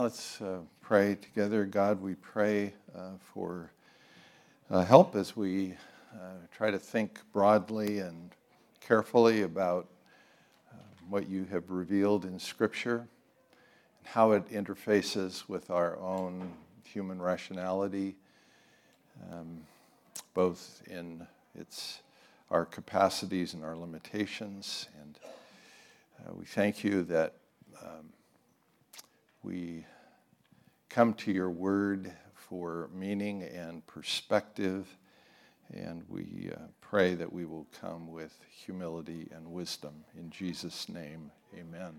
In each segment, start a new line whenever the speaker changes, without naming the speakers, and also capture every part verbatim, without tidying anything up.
Let's uh, pray together. God, we pray uh, for uh, help as we uh, try to think broadly and carefully about uh, what you have revealed in Scripture and how it interfaces with our own human rationality, um, both in its our capacities and our limitations. And uh, we thank you that um, we come to your word for meaning and perspective, and we uh, pray that we will come with humility and wisdom. In Jesus' name, amen.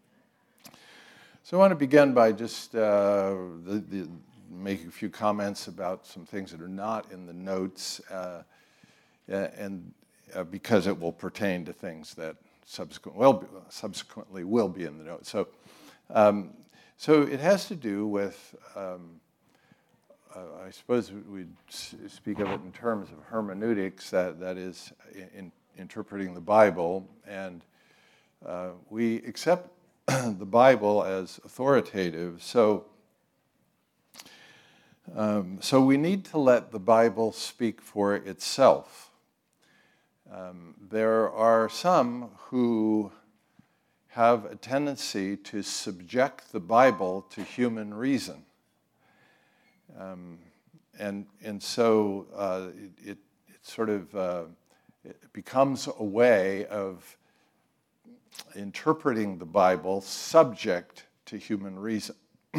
So I want to begin by just uh, the, the, making a few comments about some things that are not in the notes, uh, and uh, because it will pertain to things that subsequent, well, subsequently will be in the notes. So. Um, So it has to do with, um, uh, I suppose we'd speak of it in terms of hermeneutics, that, that is in, in interpreting the Bible. And uh, we accept the Bible as authoritative. So, um, so we need to let the Bible speak for itself. Um, there are some who have a tendency to subject the Bible to human reason. Um, and, and so uh, it, it, it sort of uh, it becomes a way of interpreting the Bible subject to human reason.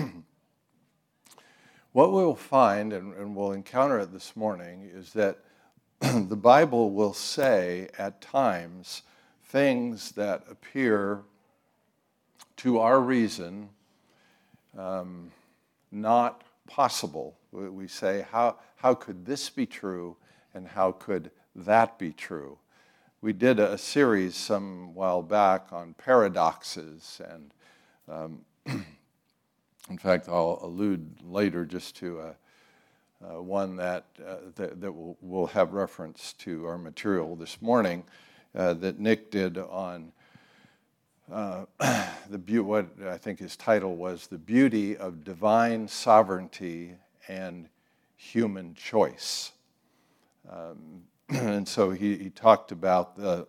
What we'll find, and, and we'll encounter it this morning, is that the Bible will say at times things that appear to our reason, um, not possible. We say, how, how could this be true, and how could that be true? We did a series some while back on paradoxes, and um, in fact, I'll allude later just to a, uh, one that, uh, that, that will, will have reference to our material this morning uh, that Nick did on Uh, the be- what I think his title was The Beauty of Divine Sovereignty and Human Choice. Um, and so he, he talked about the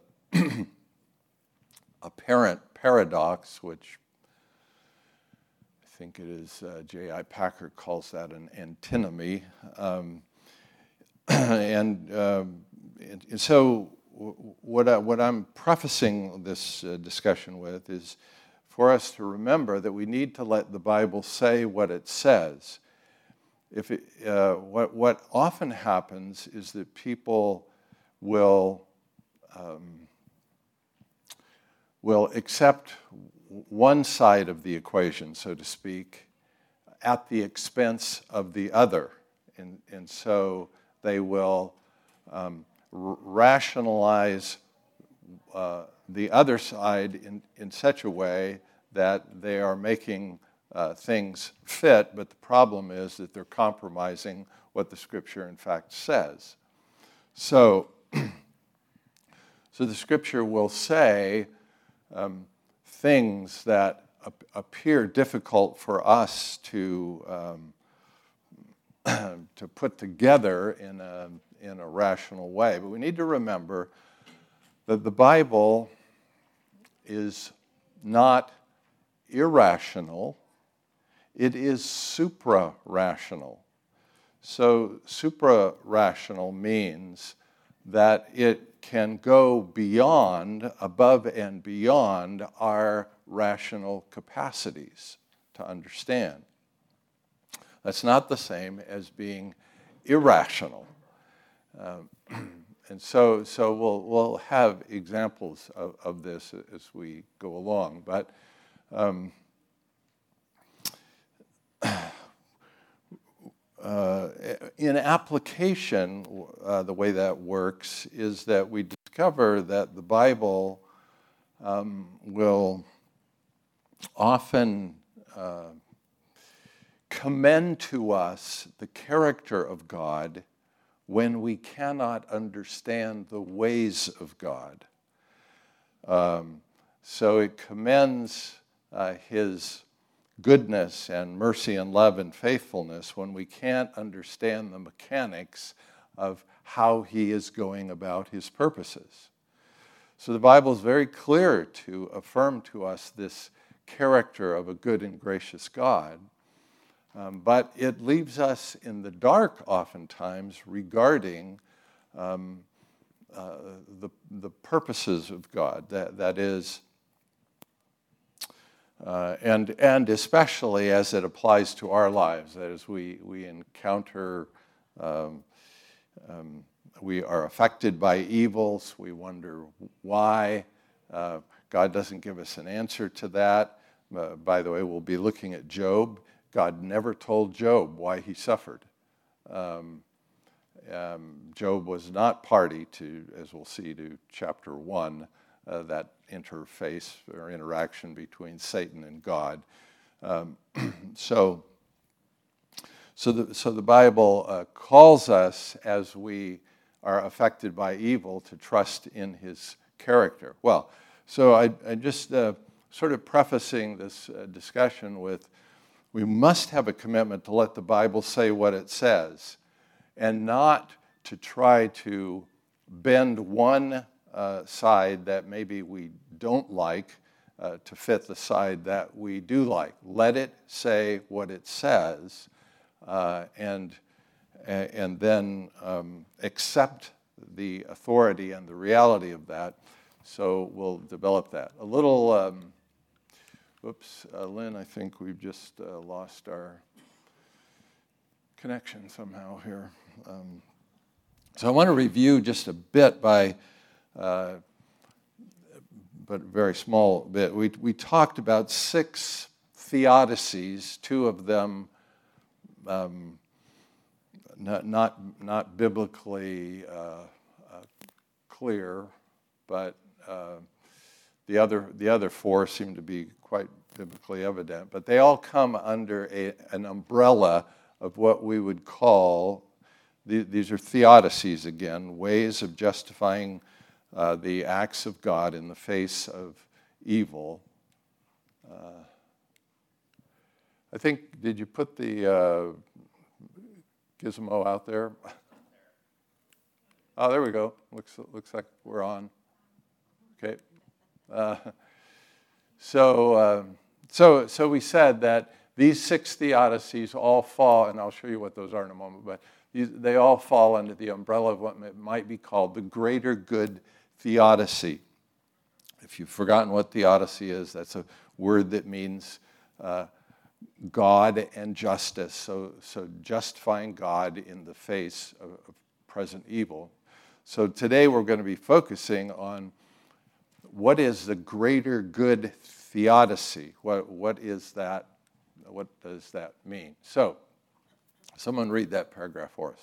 apparent paradox, which I think it is uh, J I Packer calls that an antinomy. Um, and, um, and, and so What, I, what I'm prefacing this uh, discussion with is for us to remember that we need to let the Bible say what it says. If it, uh, what, what often happens is that people will, um, will accept one side of the equation, so to speak, at the expense of the other. And, and so they will um, rationalize uh, the other side in, in such a way that they are making uh, things fit, but the problem is that they're compromising what the Scripture in fact says. So, so the Scripture will say um, things that ap- appear difficult for us to um, to put together in a in a rational way. But we need to remember that the Bible is not irrational, it is supra-rational. So supra-rational means that it can go beyond, above and beyond our rational capacities to understand. That's not the same as being irrational. Um, and so, so we'll we'll have examples of, of this as we go along. But um, uh, in application, uh, the way that works is that we discover that the Bible um, will often uh, commend to us the character of God when we cannot understand the ways of God. Um, so it commends uh, his goodness and mercy and love and faithfulness when we can't understand the mechanics of how he is going about his purposes. So the Bible is very clear to affirm to us this character of a good and gracious God, um, but it leaves us in the dark oftentimes regarding um, uh, the, the purposes of God. That, that is, Uh, and, and especially as it applies to our lives, that is, we, we encounter, um, um, we are affected by evils, we wonder why. Uh, God doesn't give us an answer to that. Uh, by the way, we'll be looking at Job. God never told Job why he suffered. Um, um, Job was not party to, as we'll see, to chapter one, uh, that interface or interaction between Satan and God. Um, so, so the, so the Bible uh, calls us, as we are affected by evil, to trust in his character. Well, so I, I just uh, sort of prefacing this uh, discussion with, we must have a commitment to let the Bible say what it says, and not to try to bend one uh, side that maybe we don't like uh, to fit the side that we do like. Let it say what it says, uh, and, and then um, accept the authority and the reality of that. So we'll develop that. A little, um, whoops, uh, Lynn, I think we've just uh, lost our connection somehow here. Um, so I want to review just a bit by, uh, but very small bit. We, we talked about six theodicies, two of them um, not, not, not biblically uh, uh, clear, but uh, the other, the other four seem to be quite biblically evident. But they all come under a, an umbrella of what we would call, these are theodicies again, ways of justifying uh, the acts of God in the face of evil. Uh, I think, did you put the uh, gizmo out there? Oh, there we go. Looks, looks like we're on. Okay. Uh, so, uh, so, so we said that these six theodicies all fall, and I'll show you what those are in a moment, but these, they all fall under the umbrella of what might be called the greater good theodicy. If you've forgotten what theodicy is, that's a word that means uh, God and justice, so, so justifying God in the face of, of present evil. So today we're going to be focusing on what is the greater good theodicy. What, what is that? What does that mean? So, someone read that paragraph for us.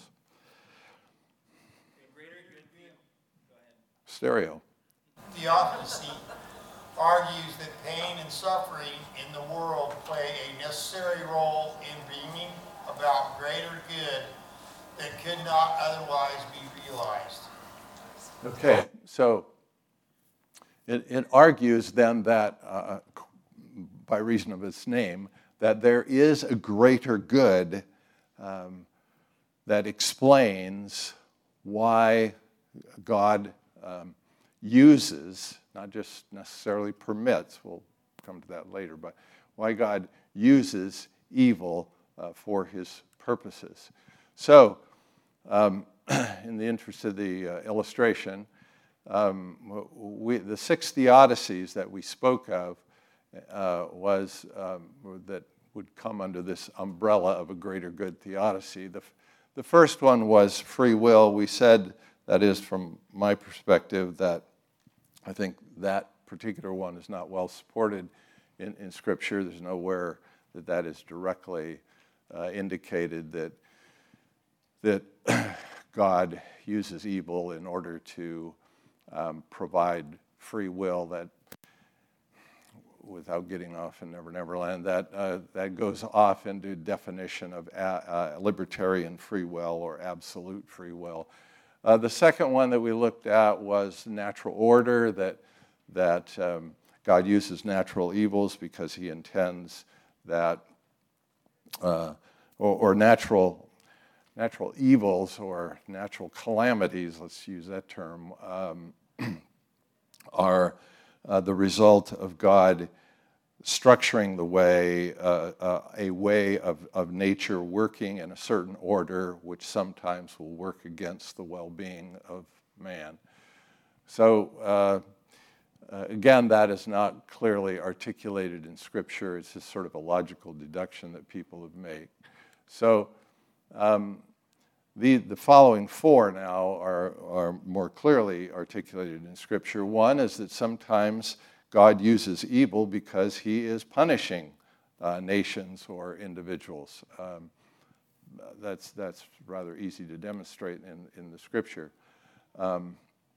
Greater good theodicy. Go ahead.
Stereo.
Theodicy argues that pain and suffering in the world play a necessary role in bringing about greater good that could not otherwise be realized.
Okay, so it, it argues then that, uh, by reason of its name, that there is a greater good um, that explains why God um, uses, not just necessarily permits, we'll come to that later, but why God uses evil uh, for his purposes. So, um, in the interest of the uh, illustration, um, we, the six theodicies that we spoke of uh, was um, that would come under this umbrella of a greater good theodicy. The, the first one was free will. We said, that is from my perspective, that I think that particular one is not well supported in, in Scripture. There's nowhere that that is directly uh, indicated that that God uses evil in order to um, provide free will. That, without getting off in Never Never Land, that uh, that goes off into definition of a, uh, libertarian free will or absolute free will. Uh, the second one that we looked at was natural order, that that um, God uses natural evils because he intends that, uh, or, or natural, natural evils or natural calamities, let's use that term, um, are uh, the result of God structuring the way, uh, uh, a way of, of nature working in a certain order, which sometimes will work against the well-being of man. So, uh, uh, again, that is not clearly articulated in Scripture. It's just sort of a logical deduction that people have made. So, um, the, the following four now are, are more clearly articulated in Scripture. One is that sometimes God uses evil because he is punishing uh, nations or individuals. Um, that's, that's rather easy to demonstrate in, in the Scripture. Um,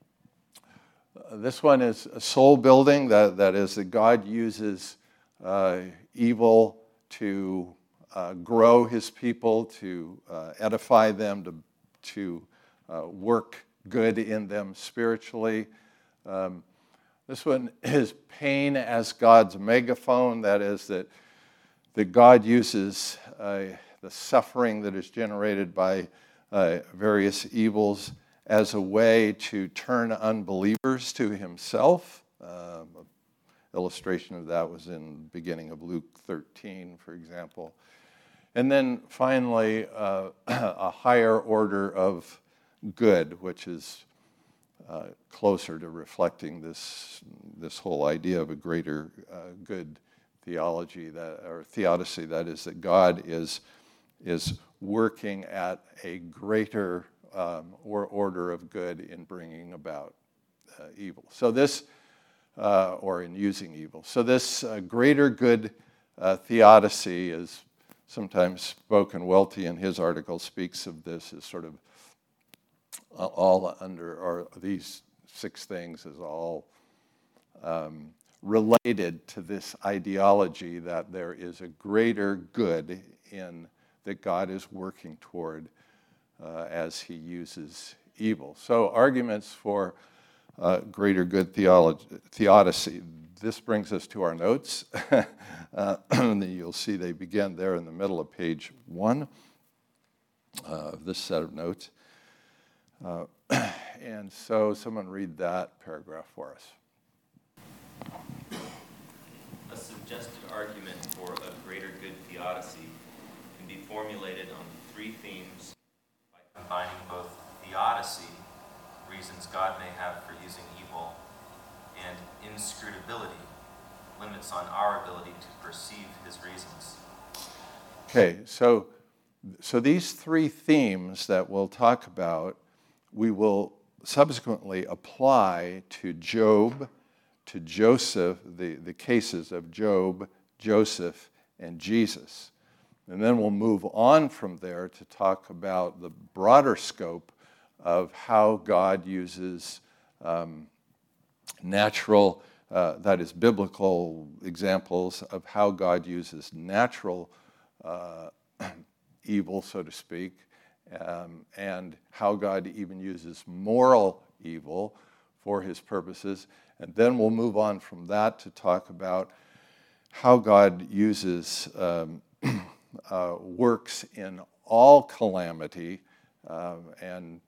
this one is a soul building, that, that is that God uses uh, evil to uh, grow his people, to uh, edify them, to, to uh, work good in them spiritually. Um, This one is pain as God's megaphone, that is, that, that God uses uh, the suffering that is generated by uh, various evils as a way to turn unbelievers to himself. Um, an illustration of that was in the beginning of Luke thirteen, for example. And then finally, uh, a higher order of good, which is Uh, closer to reflecting this this whole idea of a greater uh, good theology that or theodicy, that is that God is is working at a greater um, or order of good in bringing about uh, evil. So this uh, or in using evil. So this uh, greater good uh, theodicy is sometimes spoken. Welty in his article speaks of this as sort of all under, or these six things is all um, related to this ideology that there is a greater good in that God is working toward uh, as he uses evil. So arguments for uh, greater good theology, theodicy. This brings us to our notes. uh, you'll see they begin there in the middle of page one uh, of this set of notes. Uh, and so someone read that paragraph for us.
A suggested argument for a greater good theodicy can be formulated on three themes by combining both theodicy, reasons God may have for using evil, and inscrutability, limits on our ability to perceive his reasons.
Okay, so so these three themes that we'll talk about, we will subsequently apply to Job, to Joseph, the, the cases of Job, Joseph, and Jesus. And then we'll move on from there to talk about the broader scope of how God uses um, natural, uh, that is, biblical examples of how God uses natural uh, evil, so to speak, Um, and how God even uses moral evil for his purposes. And then we'll move on from that to talk about how God uses, um, uh, works in all calamity, um, and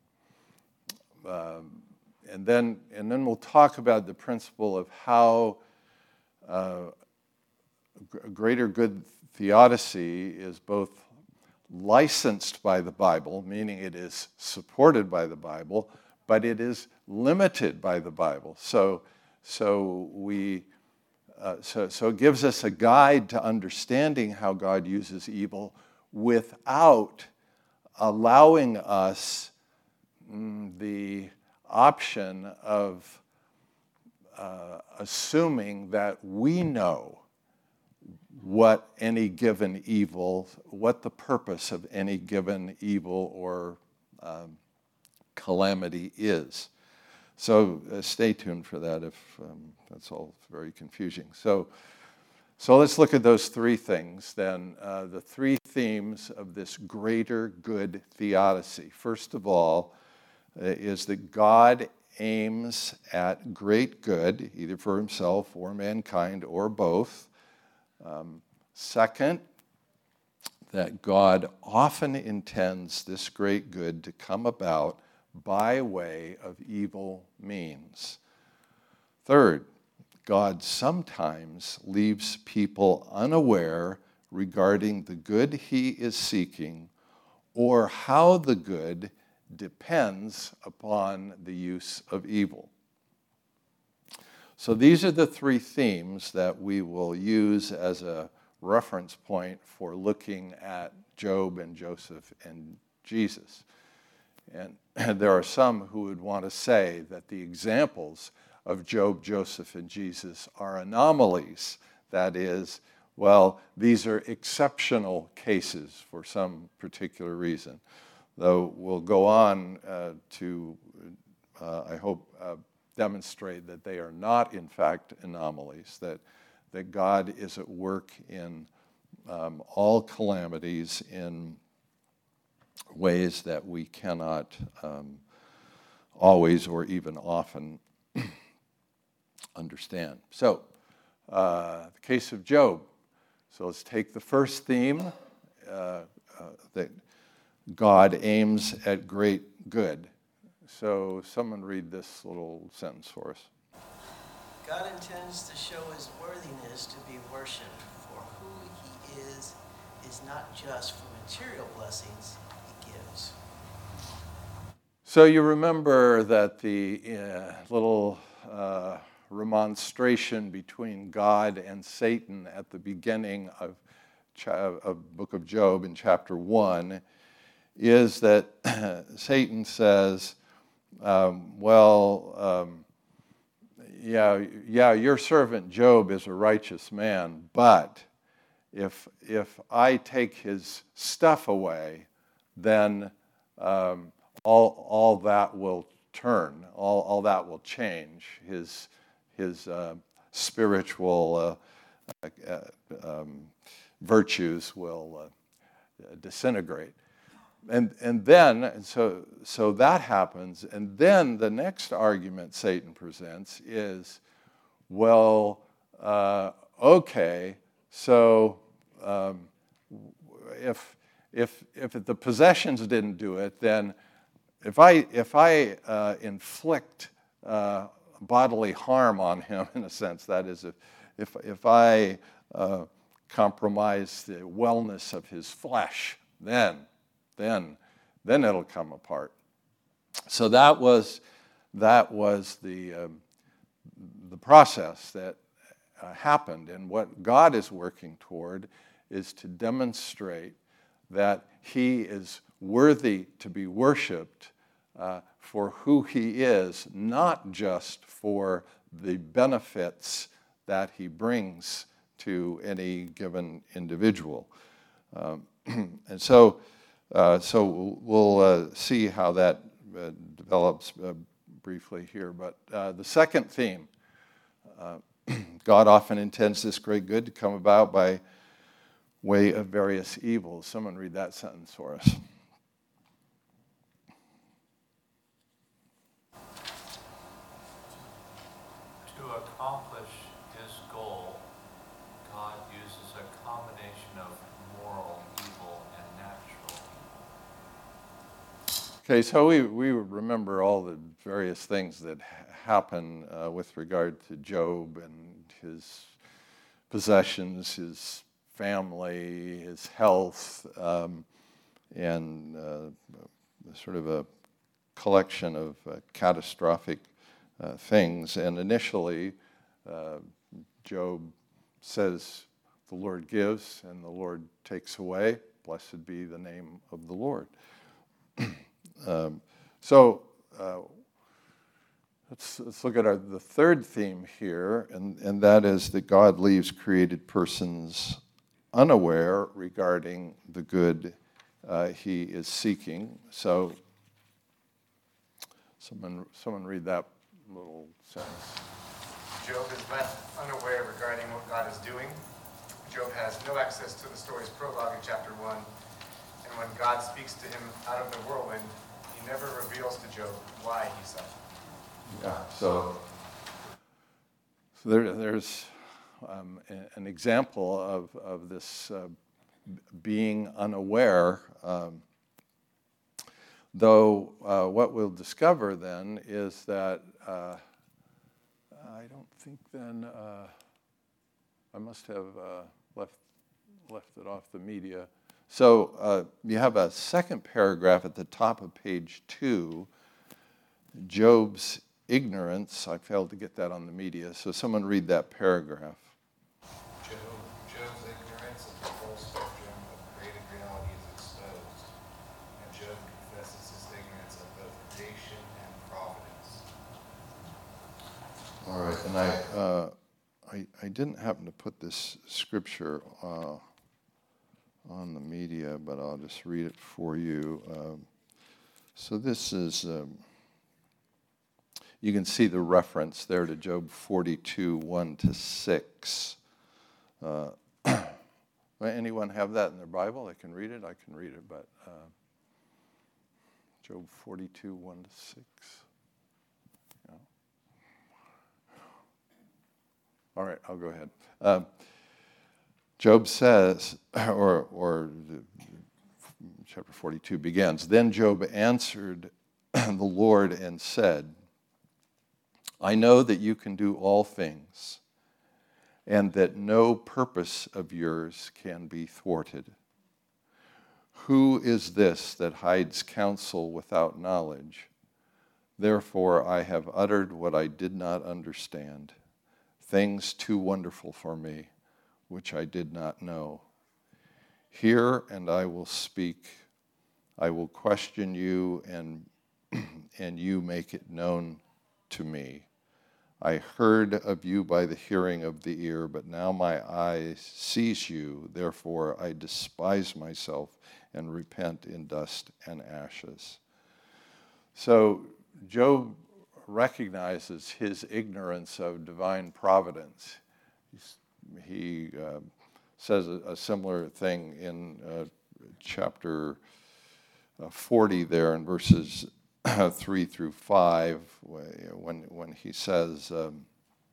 um, and then and then we'll talk about the principle of how uh, greater good theodicy is both licensed by the Bible, meaning it is supported by the Bible, but it is limited by the Bible. So, so we, uh, so so it gives us a guide to understanding how God uses evil without allowing us mm, the option of uh, assuming that we know what any given evil, what the purpose of any given evil or um, calamity is. So uh, stay tuned for that if um, that's all very confusing. So, so let's look at those three things then, uh, the three themes of this greater good theodicy. First of all, uh, is that God aims at great good, either for himself or mankind or both. Um, Second, that God often intends this great good to come about by way of evil means. Third, God sometimes leaves people unaware regarding the good he is seeking or how the good depends upon the use of evil. So these are the three themes that we will use as a reference point for looking at Job and Joseph and Jesus. And, and there are some who would want to say that the examples of Job, Joseph, and Jesus are anomalies. That is, well, these are exceptional cases for some particular reason. Though we'll go on uh, to, uh, I hope, uh, demonstrate that they are not, in fact, anomalies, that, that God is at work in um, all calamities in ways that we cannot um, always or even often understand. So, uh, the case of Job. So let's take the first theme, uh, uh, that God aims at great good. So someone read this little sentence for us.
God intends to show his worthiness to be worshipped, for who he is is not just for material blessings he gives.
So you remember that the uh, little uh, remonstration between God and Satan at the beginning of cha- of book of Job in chapter one is that Satan says, um, well, um, yeah, yeah, your servant Job is a righteous man, but if if I take his stuff away, then um, all all that will turn, all all that will change. His his uh, spiritual uh, uh, um, virtues will uh, disintegrate. And and then, and so so that happens, and then the next argument Satan presents is, well, uh, okay, so um, if if if the possessions didn't do it, then if I if I uh, inflict uh, bodily harm on him, in a sense, that is, if if if I uh, compromise the wellness of his flesh, then. Then, then it'll come apart. So that was that was the um, the process that uh, happened, and what God is working toward is to demonstrate that He is worthy to be worshipped uh, for who He is, not just for the benefits that He brings to any given individual, um, and so. Uh, so we'll uh, see how that uh, develops uh, briefly here. But uh, the second theme, uh, God often intends this great good to come about by way of various evils. Someone read that sentence for us.
To accomplish his goal, God uses a combination of moral evil and natural.
Okay, so we, we remember all the various things that happen uh, with regard to Job and his possessions, his family, his health, um, and uh, sort of a collection of uh, catastrophic uh, things. And initially, uh, Job says, the Lord gives and the Lord takes away. Blessed be the name of the Lord. Um, so uh, let's, let's look at our, the third theme here, and, and that is that God leaves created persons unaware regarding the good uh, he is seeking. So someone, someone read that little sentence.
Job is left unaware regarding what God is doing. Job has no access to the story's prologue in chapter one, and when God speaks to him out of the whirlwind, he never reveals to Job why he suffered.
Yeah, so, so there, there's um, a- an example of, of this uh, being unaware. Um, though uh, what we'll discover then is that uh, I don't think then uh, I must have uh, left left it off the media. So uh, you have a second paragraph at the top of page two, Job's ignorance. I failed to get that on the media, so someone read that paragraph.
Job, Job's ignorance of the whole spectrum of created reality is exposed, and Job confesses his ignorance of both creation and providence.
All right, and I, uh, I, I didn't happen to put this scripture uh, on the media, but I'll just read it for you. Um, so this is, um, you can see the reference there to Job forty-two, one to six. Uh, anyone have that in their Bible? They can read it, I can read it, but uh, Job forty-two, one to six. Yeah. All right, I'll go ahead. Um, Job says, or, or the, chapter forty-two begins, then Job answered the Lord and said, I know that you can do all things, and that no purpose of yours can be thwarted. Who is this that hides counsel without knowledge? Therefore I have uttered what I did not understand, things too wonderful for me, which I did not know. Hear, and I will speak. I will question you, and, and you make it known to me. I heard of you by the hearing of the ear, but now my eye sees you. Therefore I despise myself and repent in dust and ashes. So Job recognizes his ignorance of divine providence. He's, he uh, says a, a similar thing in uh, chapter uh, forty there in verses three through five, when, when he says, um,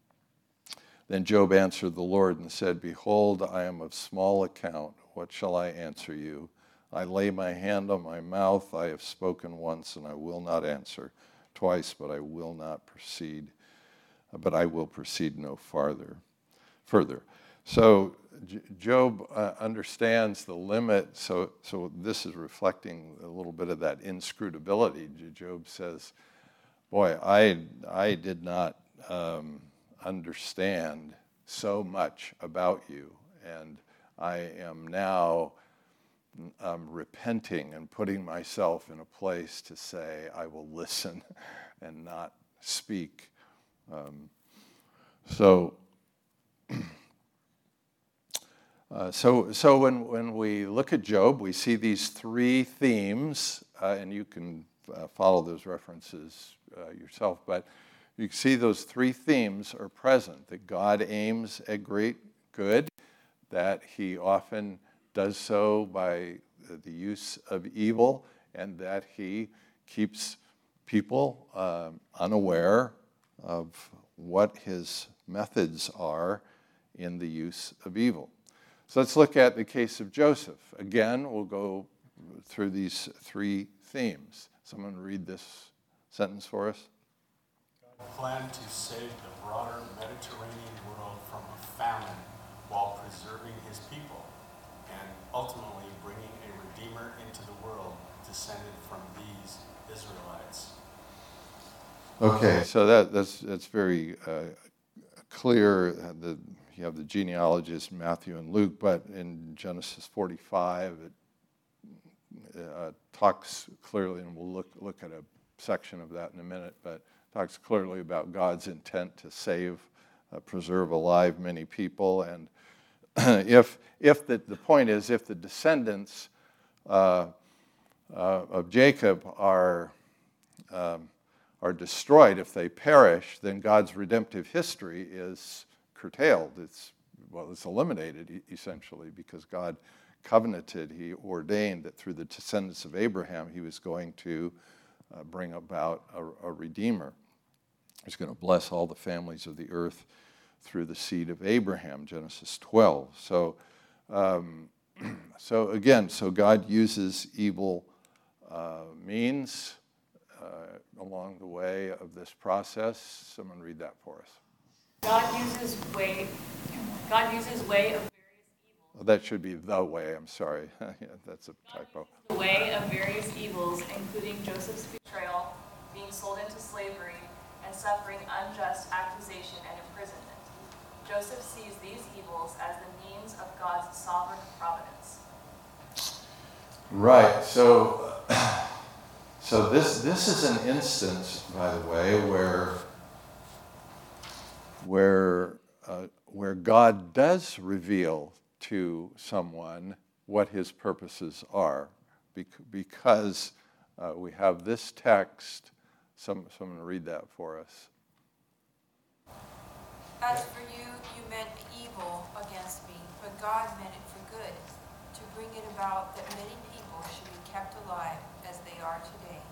then Job answered the Lord and said, behold, I am of small account. What shall I answer you? I lay my hand on my mouth. I have spoken once, and I will not answer. Twice, but I will not proceed. But I will proceed no farther. Further. So J- Job uh, understands the limit. So, so this is reflecting a little bit of that inscrutability. J- Job says, "Boy, I I did not um, understand so much about you, and I am now um, repenting and putting myself in a place to say I will listen and not speak." Um, so. Uh, so, so when, when we look at Job, we see these three themes, uh, and you can uh, follow those references uh, yourself, but you can see those three themes are present, that God aims at great good, that he often does so by the use of evil, and that he keeps people uh, unaware of what his methods are in the use of evil. So let's look at the case of Joseph. Again, we'll go through these three themes. Someone read this sentence for us.
God planned to save the broader Mediterranean world from a famine while preserving his people and ultimately bringing a Redeemer into the world descended from these Israelites.
Okay, so that, that's, that's very uh, clear. The, you have the genealogists, Matthew and Luke, but in Genesis forty-five, it uh, talks clearly, and we'll look, look at a section of that in a minute, but talks clearly about God's intent to save, uh, preserve alive many people. And if, if the, the point is, if the descendants uh, uh, of Jacob are um, are destroyed, if they perish, then God's redemptive history is curtailed. It's, well, it's eliminated essentially, because God covenanted, he ordained that through the descendants of Abraham, he was going to uh, bring about a, a redeemer. He's going to bless all the families of the earth through the seed of Abraham, Genesis twelve. So, um, so again, so God uses evil uh, means uh, along the way of this process. Someone read that for us.
God uses way. God uses way of various evils.
Oh, that should be the way. I'm sorry. Yeah, that's a
God
typo.
uses the way of various evils, including Joseph's betrayal, being sold into slavery, and suffering unjust accusation and imprisonment. Joseph sees these evils as the means of God's sovereign providence.
Right. So, so this this is an instance, by the way, where where uh, where God does reveal to someone what His purposes are, bec- because uh, we have this text. Some someone read that for us.
As for you, you meant evil against me, but God meant it for good, to bring it about that many people should be kept alive as they are today.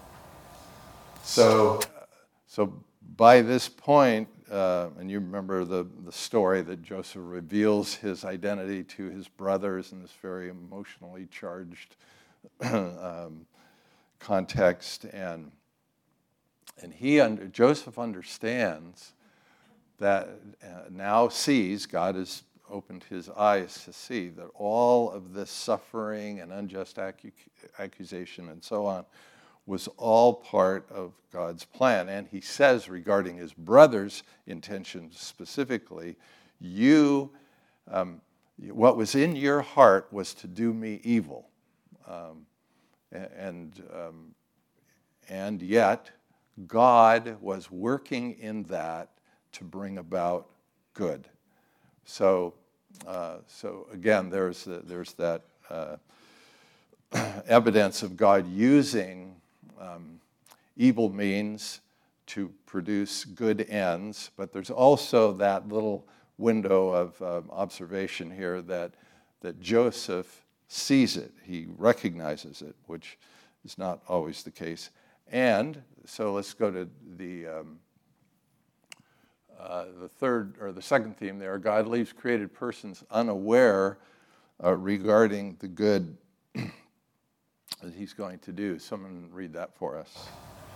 So, so by this point, uh, and you remember the, the story that Joseph reveals his identity to his brothers in this very emotionally charged um, context, and and he under, Joseph understands that uh, now sees, God has opened his eyes to see that all of this suffering and unjust acu- accusation and so on was all part of God's plan. And he says regarding his brother's intentions specifically, you, um, what was in your heart was to do me evil. Um, and, um, and yet, God was working in that to bring about good. So, uh, so again, there's the, there's that uh, evidence of God using um, evil means to produce good ends, but there's also that little window of um, observation here that that Joseph sees it, he recognizes it, which is not always the case. And so let's go to the um, uh, the third or the second theme there. God leaves created persons unaware uh, regarding the good that He's going to do. Someone read that for us.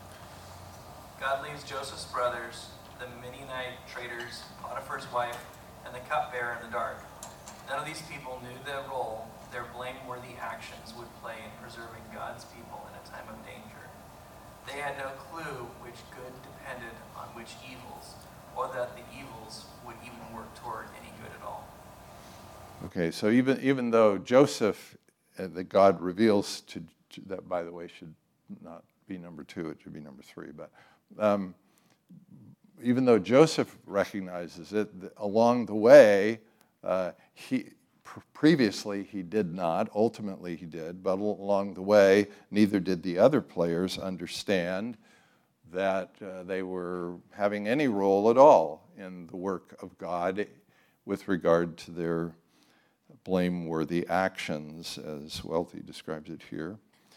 God leaves Joseph's brothers, the Midianite traders, Potiphar's wife, and the cupbearer in the dark. None of these people knew the role their blameworthy actions would play in preserving God's people in a time of danger. They had no clue which good depended on which evils, or that the evils would even work toward any good at all. Okay, so even even though Joseph, uh, that God reveals to, to, that by the way should not be number two, it should be number three, but um, even though Joseph recognizes it, th- along the way, uh, he pr- previously he did not, ultimately he did, but along the way, neither did the other players understand that uh, they were having any role at all in the work of God with regard to their blameworthy actions, as Welty describes it here.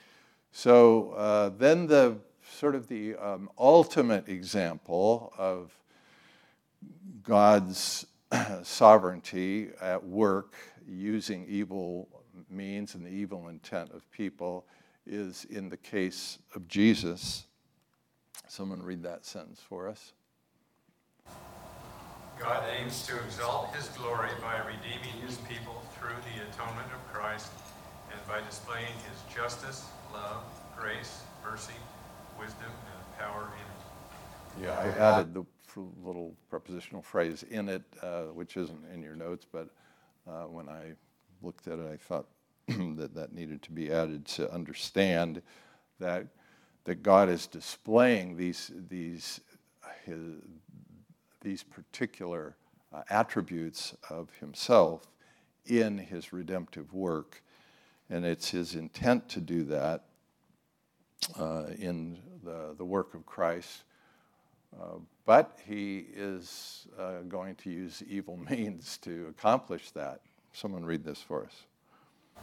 So uh, then the sort of the um, ultimate example of God's sovereignty at work using evil means and the evil intent of people is in the case of Jesus. Someone read that sentence for us.
God aims to exalt His glory by redeeming His people through the atonement of Christ and by displaying His justice, love, grace, mercy, wisdom, and power in it.
Yeah, I added the little prepositional phrase in it, uh, which isn't in your notes, but uh, when I looked at it, I thought that that needed to be added to understand that that God is displaying these these his, these particular uh, attributes of Himself in His redemptive work, and it's His intent to do that uh, in the the work of Christ. Uh, but He is uh, going to use evil means to accomplish that. Someone read this for us.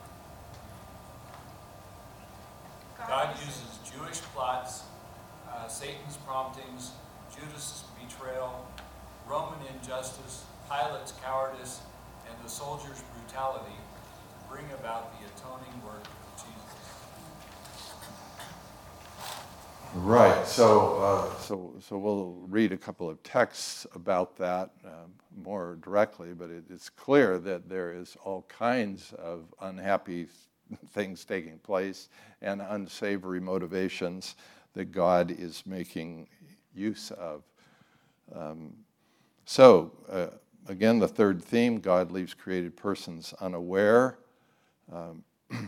God uses Jewish plots, uh, Satan's promptings, Judas' betrayal, Roman injustice, Pilate's cowardice and the soldiers' brutality bring about the atoning work of Jesus.
Right. So, uh, so, so we'll read a couple of texts about that uh, more directly, but it, it's clear that there is all kinds of unhappy things taking place and unsavory motivations that God is making use of. Um, so, uh, again, the third theme: God leaves created persons unaware. Um,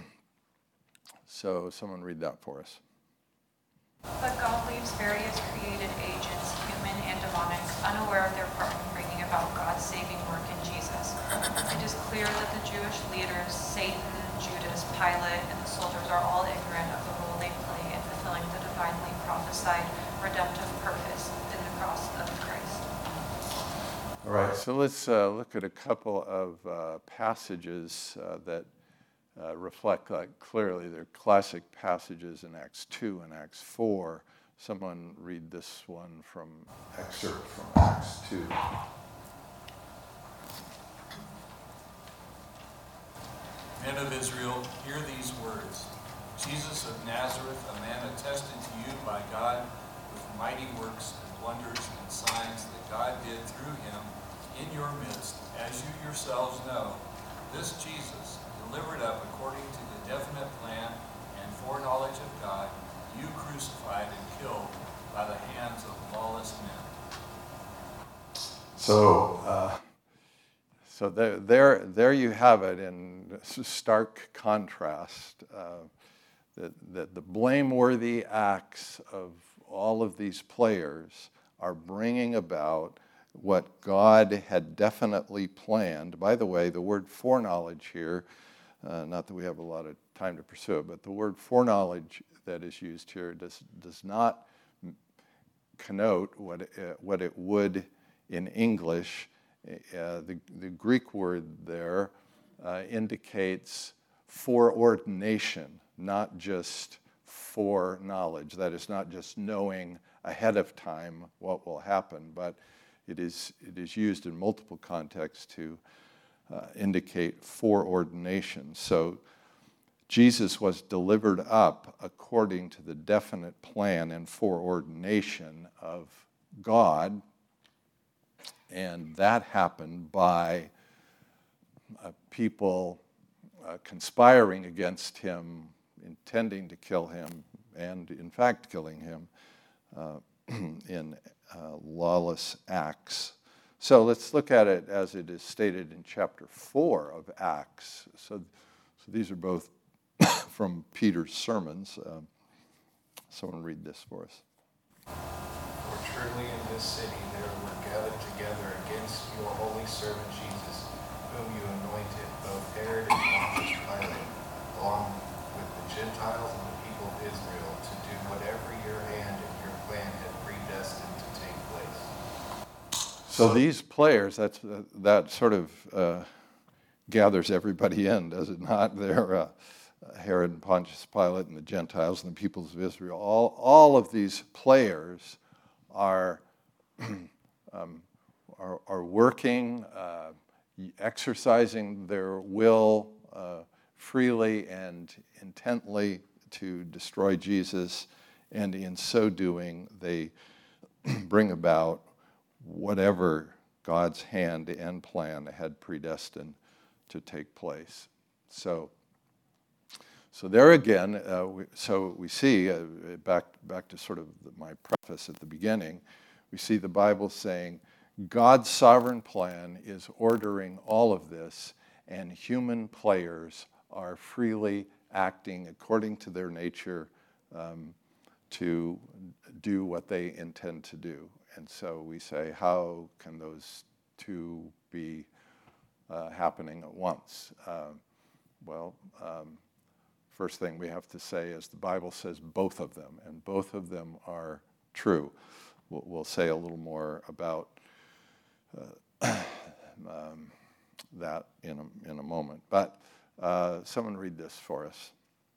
so, someone read that for us.
But God leaves various created agents, human and demonic, unaware of their part in bringing about God's saving work in Jesus. It is clear that the Jewish leaders, Satan, Judas, Pilate, and the soldiers are all ignorant of the role they play in fulfilling the divinely prophesied redemptive purpose in the cross of Christ.
All right, so let's uh, look at a couple of uh, passages uh, that Uh, reflect like clearly. They're classic passages in Acts two and Acts four. Someone read this one from excerpt from Acts two.
Men of Israel, hear these words. Jesus of Nazareth, a man attested to you by God with mighty works and wonders and signs that God did through him in your midst, as you yourselves know. This Jesus, delivered up according to the definite plan and foreknowledge of God, you crucified and killed by the hands of lawless men.
So, uh, so there, there, there you have it in stark contrast. Uh, that, that the blameworthy acts of all of these players are bringing about what God had definitely planned. By the way, the word foreknowledge here, Uh, not that we have a lot of time to pursue it, but the word foreknowledge that is used here does, does not connote what it, uh, what it would in English. Uh, the, the Greek word there uh, indicates foreordination, not just foreknowledge. That is not just knowing ahead of time what will happen, but it is, it is used in multiple contexts to Uh, indicate foreordination. So Jesus was delivered up according to the definite plan and foreordination of God, and that happened by uh, people uh, conspiring against him, intending to kill him, and in fact killing him uh, in uh, lawless acts. So let's look at it as it is stated in chapter four of Acts. So, so these are both from Peter's sermons. Uh, someone read this for us.
For truly in this city there were gathered together against your holy servant Jesus, whom you anointed, both Herod and Pontius Pilate, along with the Gentiles and the people of Israel, to do whatever your hand and your plan had predestined to take place.
So these players, that's, uh, that sort of uh, gathers everybody in, does it not? They're uh, Herod and Pontius Pilate and the Gentiles and the peoples of Israel. All, all of these players are, um, are, are working, uh, exercising their will uh, freely and intently to destroy Jesus, and in so doing, they bring about whatever God's hand and plan had predestined to take place. So, so there again, uh, we, so we see, uh, back, back to sort of the, my preface at the beginning, we see the Bible saying God's sovereign plan is ordering all of this, and human players are freely acting according to their nature um, to do what they intend to do. And so we say, how can those two be uh, happening at once? Uh, well, um, first thing we have to say is the Bible says both of them, and both of them are true. We'll, we'll say a little more about uh, um, that in a, in a moment. But uh, someone read this for us.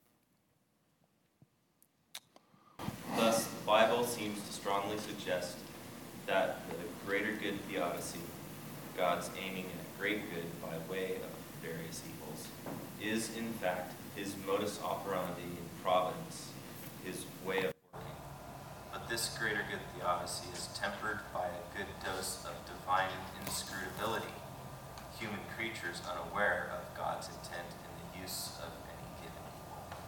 Thus, the Bible seems to strongly suggest that the greater good theodicy, God's aiming at great good by way of various evils is, in fact, his modus operandi in providence, his way of working. But this greater good theodicy is tempered by a good dose of divine inscrutability, human creatures unaware of God's intent in the use of any given evil.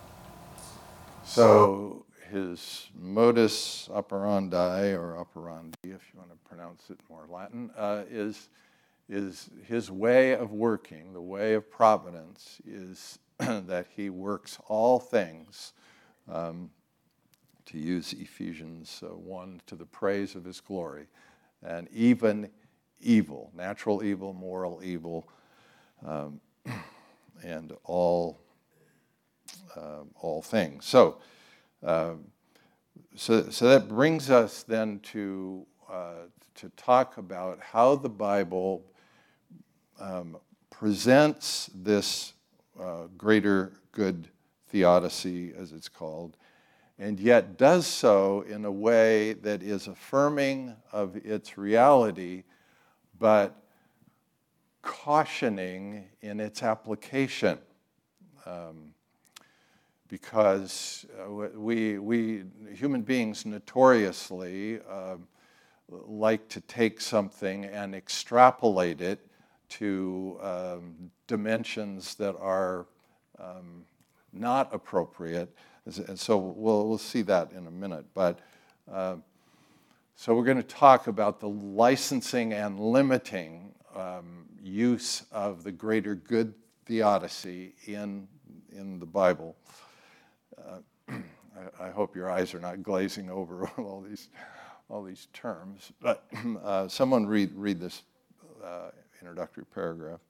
So his modus operandi, or operandi, if you want to pronounce it more Latin, uh, is, is his way of working, the way of providence, is that he works all things, um, to use Ephesians uh, one, to the praise of his glory, and even evil, natural evil, moral evil, um, and all, uh, all things. So, uh, so, so that brings us then to uh, to talk about how the Bible um, presents this uh, greater good theodicy, as it's called, and yet does so in a way that is affirming of its reality, but cautioning in its application. Um, because uh, we, we human beings notoriously uh, like to take something and extrapolate it to um, dimensions that are um, not appropriate. And so we'll, we'll see that in a minute. But uh, so we're going to talk about the licensing and limiting um, use of the greater good theodicy in, in the Bible. Uh, I, I hope your eyes are not glazing over all these, all these terms. But uh, someone read, read this uh, introductory paragraph.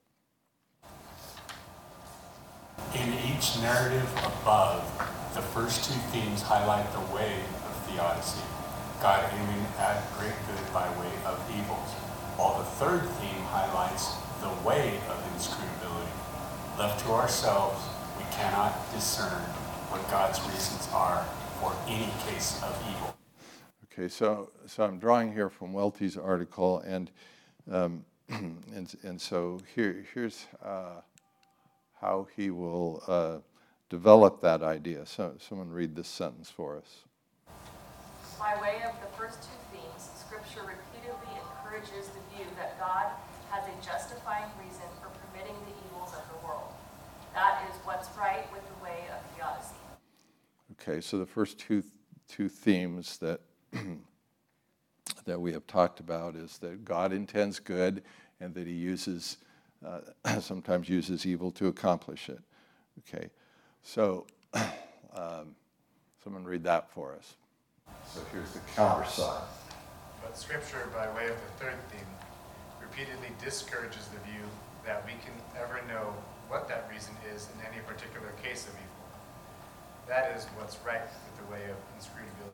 In each narrative above, the first two themes highlight the way of theodicy, God aiming at great good by way of evils, while the third theme highlights the way of inscrutability. Left to ourselves, we cannot discern what God's reasons are for any case of evil.
Okay, so so I'm drawing here from Welty's article, and um, and and so here here's uh, how he will uh, develop that idea. So someone read this sentence for us.
By way of the first two themes, Scripture repeatedly encourages the view that God has a justifying reason for permitting the evils of the world. That is what's right with the way of theodicy.
Okay, so the first two two themes that that we have talked about is that God intends good, and that He uses uh, sometimes uses evil to accomplish it. Okay, so um, someone read that for us. So here's the counter side.
But Scripture, by way of the third theme, repeatedly discourages the view that we can ever know what that reason is in any particular case of evil. That is what's right with the way of inscrutability.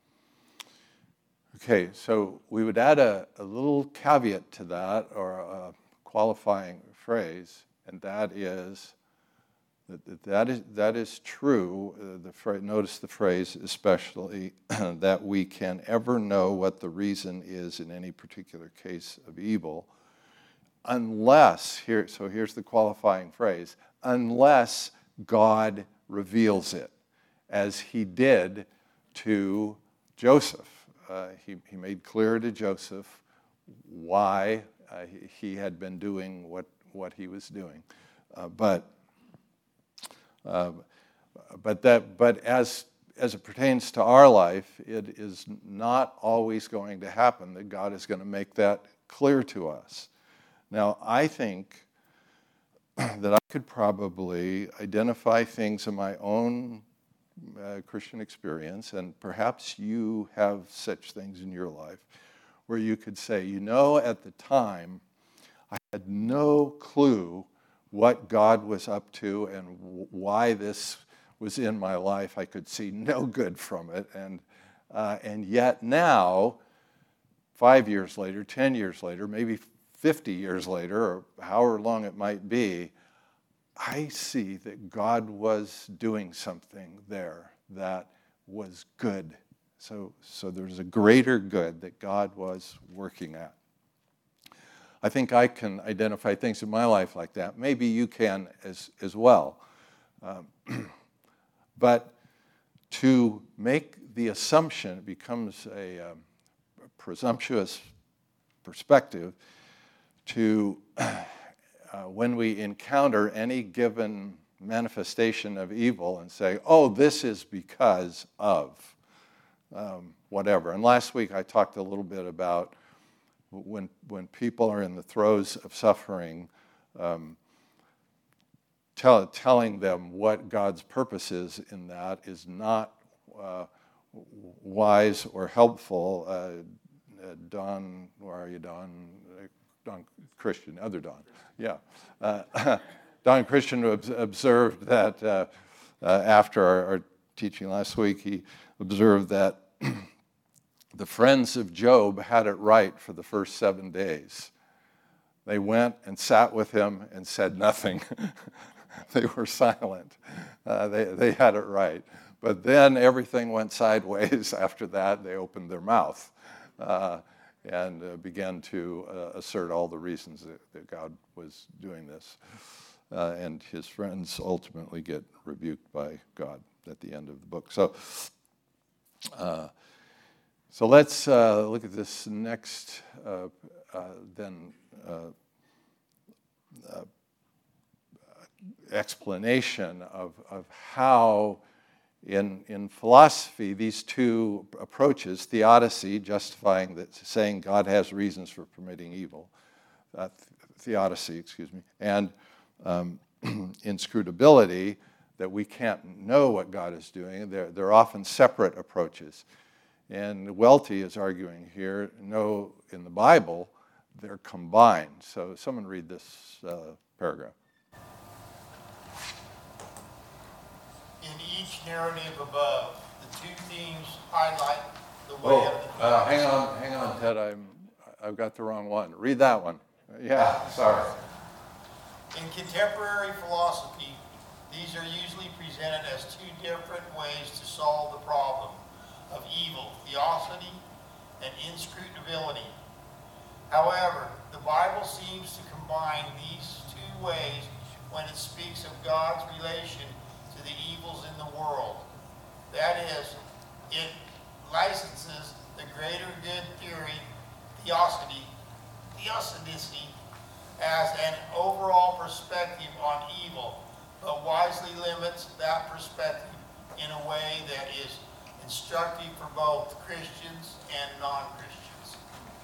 Okay, so we would add a, a little caveat to that, or a qualifying phrase, and that is that that is, that is true. Uh, the phrase, notice the phrase especially, that we can ever know what the reason is in any particular case of evil, unless, here, so here's the qualifying phrase, unless God reveals it, as He did to Joseph. Uh, he, he made clear to Joseph why uh, he, he had been doing what, what he was doing. Uh, but uh, but that but as as it pertains to our life, it is not always going to happen that God is going to make that clear to us. Now, I think that I could probably identify things in my own uh, Christian experience, and perhaps you have such things in your life, where you could say, you know, at the time, I had no clue what God was up to and w- why this was in my life. I could see no good from it, and uh, and yet now, five years later, ten years later, maybe fifty years later, or however long it might be, I see that God was doing something there that was good. So, so there's a greater good that God was working at. I think I can identify things in my life like that. Maybe you can as, as well. Um, but to make the assumption, it becomes a, um, a presumptuous perspective to, uh, when we encounter any given manifestation of evil and say, oh, this is because of um, whatever. And last week I talked a little bit about when, when people are in the throes of suffering, um, tell, telling them what God's purpose is in that is not uh, wise or helpful. Uh, uh, Don, where are you, Don? Don Christian, other Don, yeah. Uh, Don Christian observed that uh, uh, after our, our teaching last week, he observed that the friends of Job had it right for the first seven days. They went and sat with him and said nothing. They were silent. Uh, they, they had it right. But then everything went sideways after that. They opened their mouth uh, and uh, began to uh, assert all the reasons that, that God was doing this. Uh, and his friends ultimately get rebuked by God at the end of the book. So, uh, so let's uh, look at this next, uh, uh, then, uh, uh, explanation of, of how, in, in philosophy, these two approaches, theodicy, justifying that, saying God has reasons for permitting evil, uh, theodicy, excuse me, and Um, inscrutability, that we can't know what God is doing. They're, they're often separate approaches. And Welty is arguing here, no, in the Bible, they're combined. So someone read this uh, paragraph.
In each narrative above, the two themes highlight the way
Oh,
of the
uh, hang on, hang on, Ted, I'm, I've got the wrong one. Read that one. Yeah, sorry.
In contemporary philosophy, these are usually presented as two different ways to solve the problem of evil, theosity and inscrutability. However, the Bible seems to combine these two ways when it speaks of God's relation to the evils in the world. That is, it licenses the greater good theory, theosity, theosity, as an overall perspective on evil, but wisely limits that perspective in a way that is instructive for both Christians and non-Christians.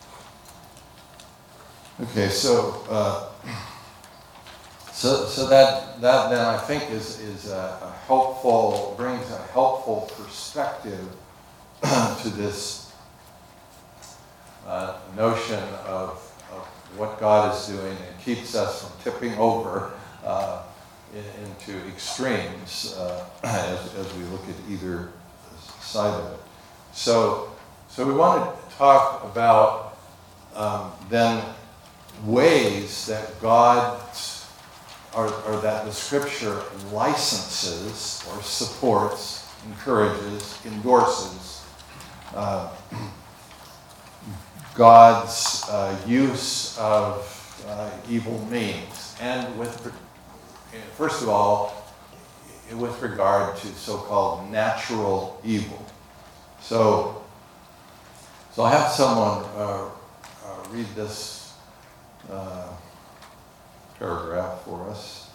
Okay, so uh, so so that that then I think is is a, a helpful brings a helpful perspective to this uh, notion of. of what God is doing and keeps us from tipping over uh, in, into extremes uh, as, as we look at either side of it. So, so we want to talk about um, then ways that God or, or that the Scripture licenses or supports, encourages, endorses uh, God's uh, use of uh, evil means, and with, first of all, with regard to so-called natural evil. So, so I'll have someone uh, uh, read this uh, paragraph for us.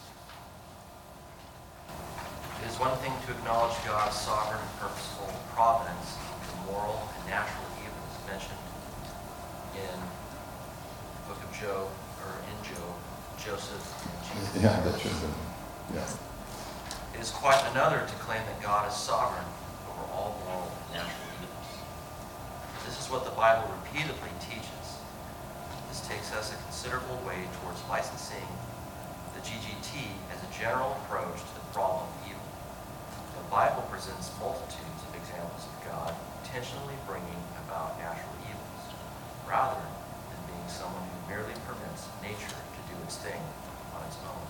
It is one thing to acknowledge God's sovereign, purposeful providence in the moral and natural evils mentioned in the book of Job, or in Job, Joseph and Jesus.
Yeah, that should have been, yeah.
It is quite another to claim that God is sovereign over all moral and natural evils. This is what the Bible repeatedly teaches. This takes us a considerable way towards licensing the G G T as a general approach to the problem of evil. The Bible presents multitudes of examples of God intentionally bringing about natural evils, rather than being someone who merely permits nature to do its thing on its own.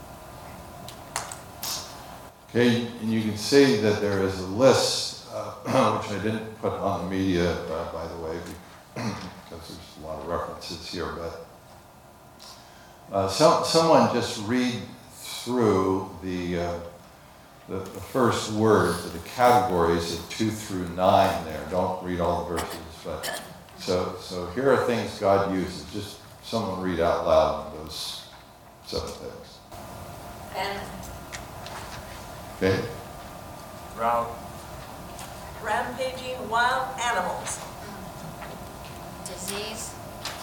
Okay, and you can see that there is a list, uh, which I didn't put on the media, uh, by the way, because there's a lot of references here, but Uh, so, someone just read through the, uh, the the first words, the categories of two through nine there. Don't read all the verses, but so so here are things God uses. Just someone read out loud those seven things.
Famine.
Okay.
Drought.
Rampaging wild animals.
Disease.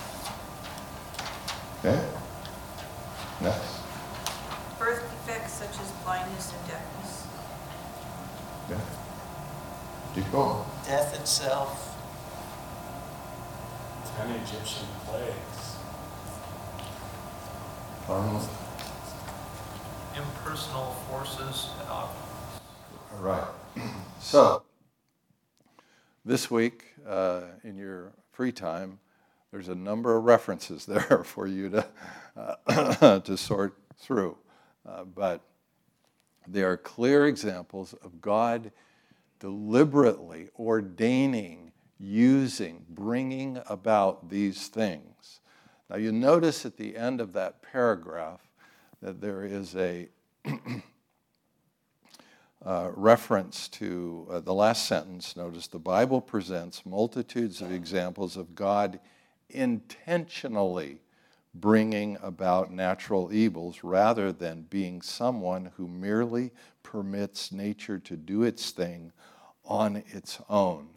Okay. Next.
Birth defects such as blindness and deafness.
Okay. Keep going.
Death itself.
Ten Egyptian plagues.
Finally.
Impersonal forces and objects.
All right. So, this week, uh, in your free time, there's a number of references there for you to uh, to sort through. Uh, but there are clear examples of God deliberately ordaining, using, bringing about these things. Now, you notice at the end of that paragraph that there is a Uh, reference to uh, the last sentence. Notice the Bible presents multitudes of examples of God intentionally bringing about natural evils rather than being someone who merely permits nature to do its thing on its own.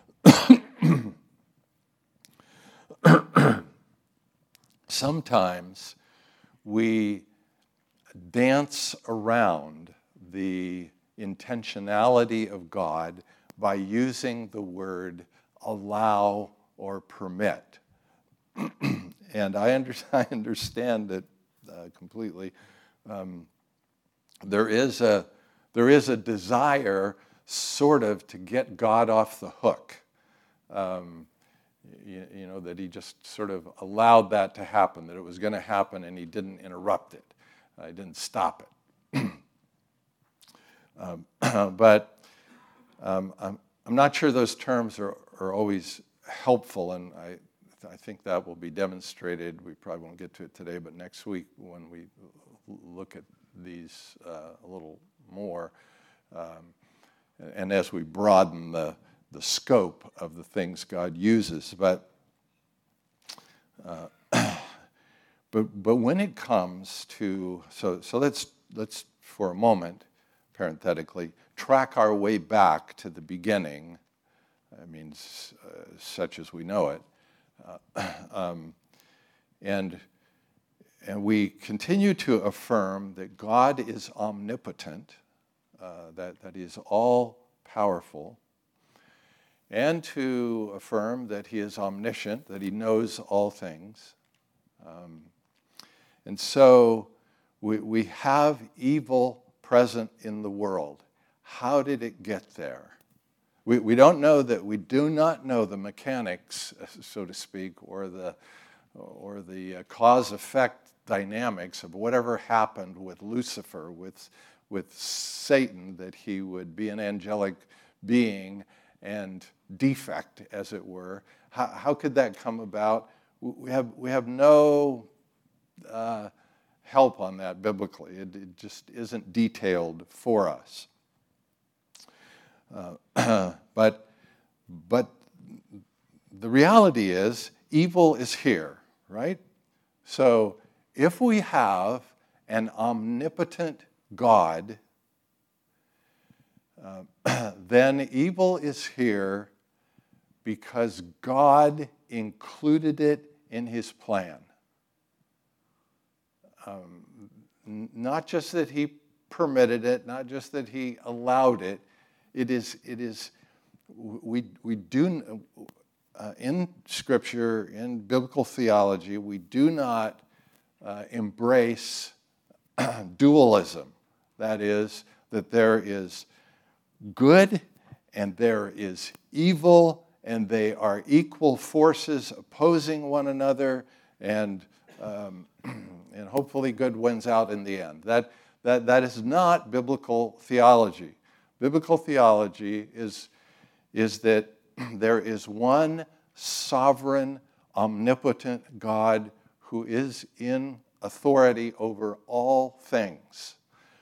Sometimes we dance around the intentionality of God by using the word allow or permit. And I, under, I understand it uh, completely. Um, there is a there is a desire sort of to get God off the hook. Um, you, you know, that he just sort of allowed that to happen, that it was going to happen and he didn't interrupt it. Uh, he didn't stop it. Um, but um, I'm, I'm not sure those terms are, are always helpful, and I, I think that will be demonstrated. We probably won't get to it today, but next week when we look at these uh, a little more, um, and as we broaden the, the scope of the things God uses. But, uh, but, but when it comes to, so, so let's, let's for a moment, parenthetically, track our way back to the beginning, I mean, uh, such as we know it, uh, um, and, and we continue to affirm that God is omnipotent, uh, that, that he is all-powerful, and to affirm that he is omniscient, that he knows all things. Um, and so we, we have evil present in the world. How did it get there? We, we don't know that, we do not know the mechanics, so to speak, or the, or the cause-effect dynamics of whatever happened with Lucifer, with, with Satan, that he would be an angelic being and defect, as it were. How, how could that come about? We have, we have no uh, help on that biblically. It, it just isn't detailed for us. Uh, but, but the reality is, evil is here, right? So if we have an omnipotent God, uh, then evil is here because God included it in his plan. Um, n- not just that he permitted it, not just that he allowed it. It is, it is, we, we do, uh, in Scripture, in biblical theology, we do not uh, embrace dualism. That is, that there is good and there is evil, and they are equal forces opposing one another, and um, and hopefully good wins out in the end. That, that, that is not biblical theology. Biblical theology is, is that there is one sovereign, omnipotent God who is in authority over all things.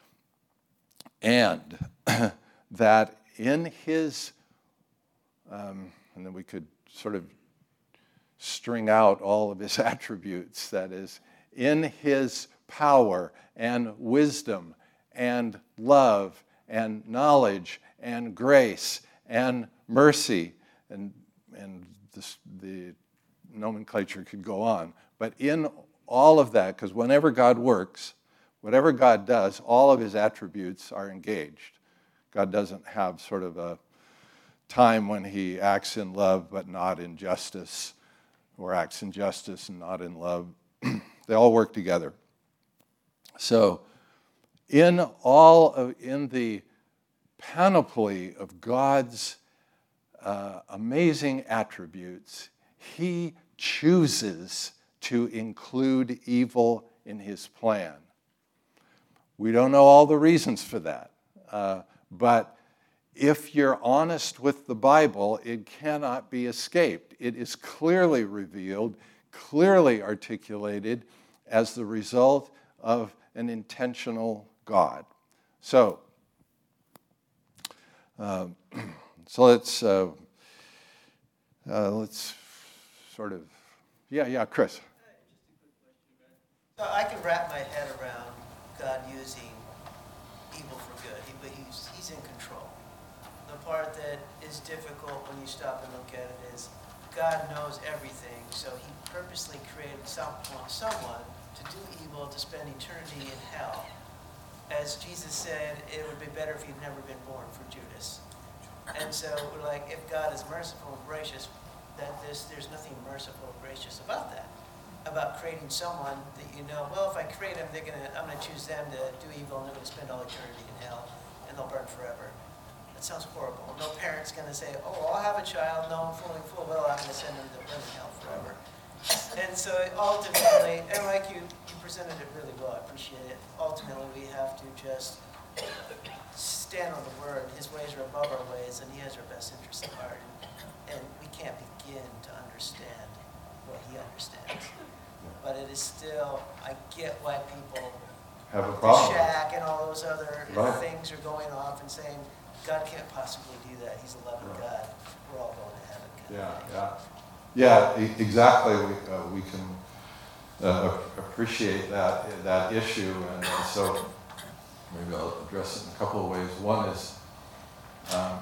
And that in his, um, and then we could sort of string out all of his attributes, that is, in his power and wisdom and love and knowledge and grace and mercy, and, and this, the nomenclature could go on. But in all of that, because whenever God works, whatever God does, all of his attributes are engaged. God doesn't have sort of a time when he acts in love but not in justice, or acts in justice and not in love. They all work together. So in all of, in the panoply of God's uh, amazing attributes, he chooses to include evil in his plan. We don't know all the reasons for that, uh, but if you're honest with the Bible, it cannot be escaped. It is clearly revealed, clearly articulated as the result of an intentional God. So, uh, so let's uh, uh, let's sort of, yeah, yeah, Chris.
So I can wrap my head around God using evil for good, he, but he's, he's in control. The part that is difficult when you stop and look at it is God knows everything, so he purposely created someone, someone to do evil, to spend eternity in hell. As Jesus said, it would be better if you'd never been born for Judas. And so we're like, if God is merciful and gracious, that there's, there's nothing merciful or gracious about that. About creating someone that you know, well, if I create them, they're gonna, I'm going to choose them to do evil, and they're going to spend all eternity in hell, and they'll burn forever. That sounds horrible. No parent's going to say, oh, I'll have a child, knowing full and full well I'm going to send them to burn in hell forever. And so ultimately, and like you, you presented it really well, I appreciate it. Ultimately, we have to just stand on the word. His ways are above our ways, and he has our best interests at heart. And we can't begin to understand what he understands. But it is still, I get why people
have a problem.
The shack and all those other
right.
things are going off and saying, God can't possibly do that. He's a loving right. God. We're all going to heaven.
Yeah, yeah. Yeah, e- exactly. We, uh, we can uh, appreciate that that issue. And uh, so maybe I'll address it in a couple of ways. One is, um,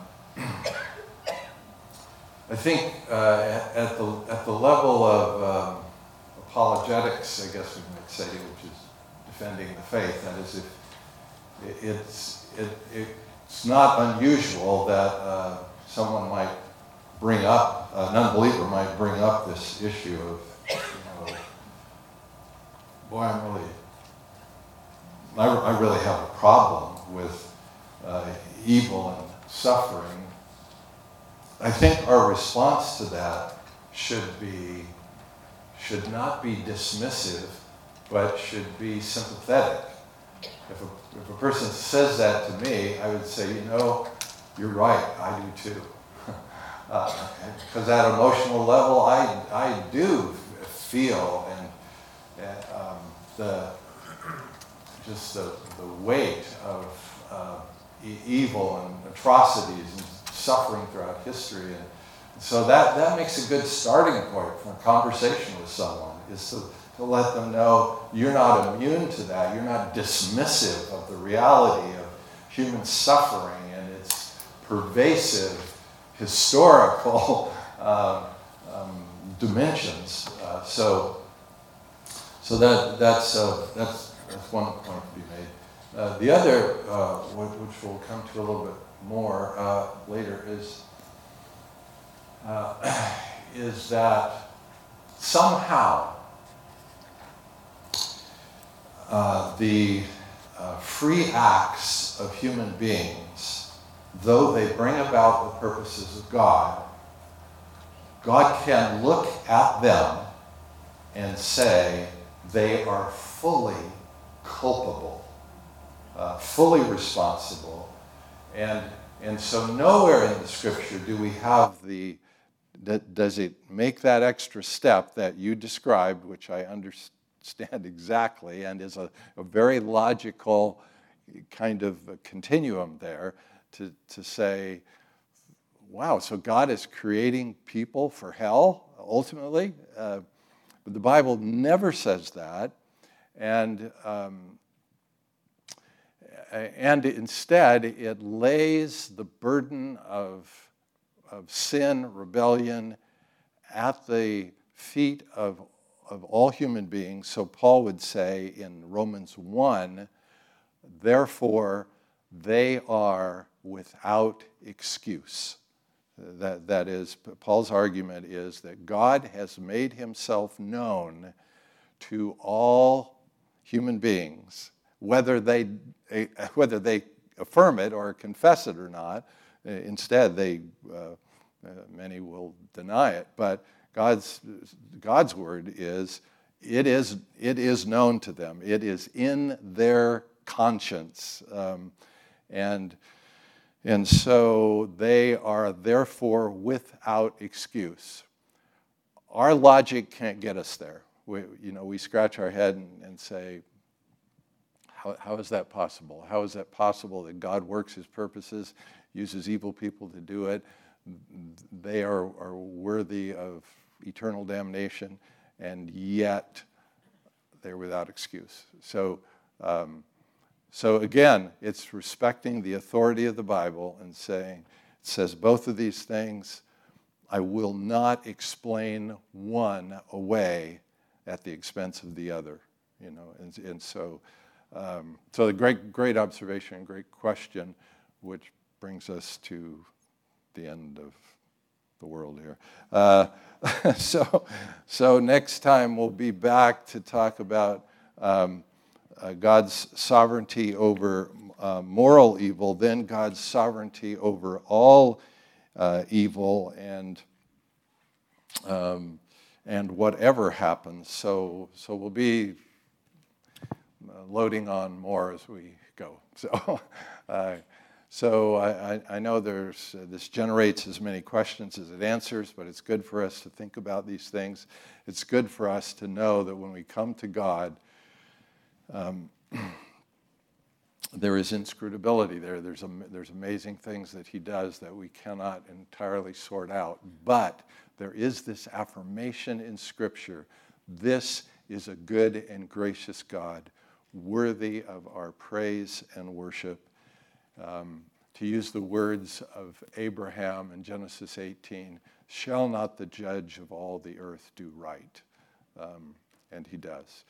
I think uh, at the at the level of um, apologetics, I guess we might say, which is defending the faith. That is, if it's it, it it's not unusual that uh, someone might bring up, an unbeliever might bring up this issue of, you know, boy, I'm really, I, I really have a problem with uh, evil and suffering. I think our response to that should be, should not be dismissive, but should be sympathetic. If a, if a person says that to me, I would say, you know, you're right, I do too. Because uh, at emotional level, I, I do feel and, and um, the just the, the weight of uh, e- evil and atrocities and suffering throughout history. And so that, that makes a good starting point for a conversation with someone, is to, to let them know you're not immune to that. You're not dismissive of the reality of human suffering and its pervasive historical uh, um, dimensions. Uh, so, so that that's uh, that's that's one point to be made. Uh, the other, uh, which we'll come to a little bit more uh, later, is uh, is that somehow uh, the uh, free acts of human beings, though they bring about the purposes of God, God can look at them and say they are fully culpable, uh, fully responsible. And, and so nowhere in the Scripture do we have the, that, does it make that extra step that you described, which I under, understand exactly, and is a, a very logical kind of a continuum there to, to say, wow, so God is creating people for hell, ultimately? Uh, but the Bible never says that. And, um, and instead, it lays the burden of, of sin, rebellion, at the feet of, of all human beings. So Paul would say in Romans one, therefore, they are without excuse. That, that is, Paul's argument is that God has made himself known to all human beings, whether they, whether they affirm it or confess it or not. Instead, they, uh, many will deny it. But God's, God's word is, it is, it is known to them. It is in their conscience. Um, and, and so they are therefore without excuse. Our logic can't get us there. We, you know, we scratch our head and, and say, how, how is that possible? How is that possible that God works his purposes, uses evil people to do it? They are, are worthy of eternal damnation, and yet they're without excuse. So, um, so again, it's respecting the authority of the Bible and saying, it says both of these things. I will not explain one away at the expense of the other, you know, and, and so, um, so the great, great observation, great question, which brings us to the end of the world here. Uh, so, so next time we'll be back to talk about um, uh, God's sovereignty over uh, moral evil, then God's sovereignty over all uh, evil, and um, and whatever happens. So, so we'll be uh, loading on more as we go. So. Uh, So I, I know there's, uh, this generates as many questions as it answers, but it's good for us to think about these things. It's good for us to know that when we come to God, um, there is inscrutability there. There's, a, there's amazing things that he does that we cannot entirely sort out. But there is this affirmation in Scripture. This is a good and gracious God, worthy of our praise and worship. Um, to use the words of Abraham in Genesis eighteen, shall not the judge of all the earth do right? Um, and he does.